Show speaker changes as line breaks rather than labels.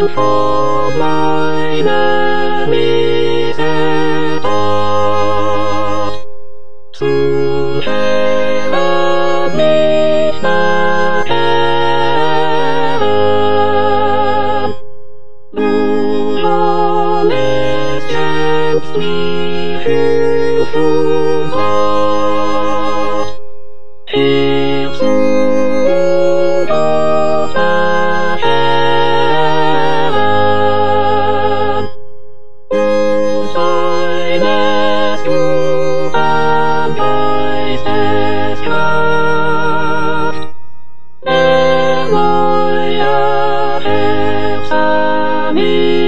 for mine enemies at last. Soon shall meet the Lamb, who harnessed gently through full blast. Hail soon of the Lamb, whose finest rule and wisest craft their loyal helps and